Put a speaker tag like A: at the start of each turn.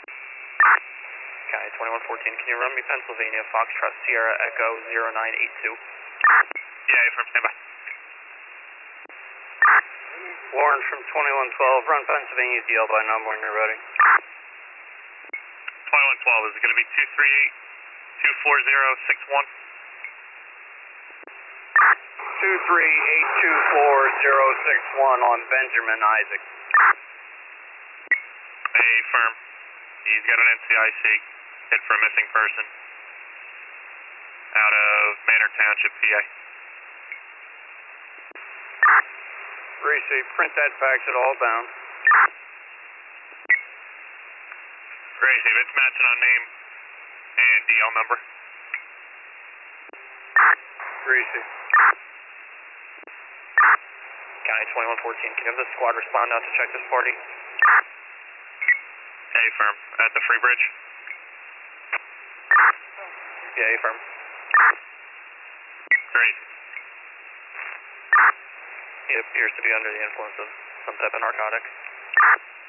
A: County 2114, can you run me Pennsylvania, Foxtrot Sierra Echo 0982?
B: Yeah, affirm, stand by.
A: Warren from 2112, run Pennsylvania DL by number when you're ready.
B: 2112, is it going to be 238-24061?
A: 238-24061 on Benjamin Isaac.
B: Affirm. He's got an NCIC hit for a missing person out of Manor Township, PA.
A: Receive, print that, fax it all down.
B: Receive, it's matching on name and DL number.
A: Receive. County 2114, can you have the squad respond out to check this party?
B: Affirm. At the Free Bridge?
A: Yeah, affirm.
B: Great.
A: He appears to be under the influence of some type of narcotic.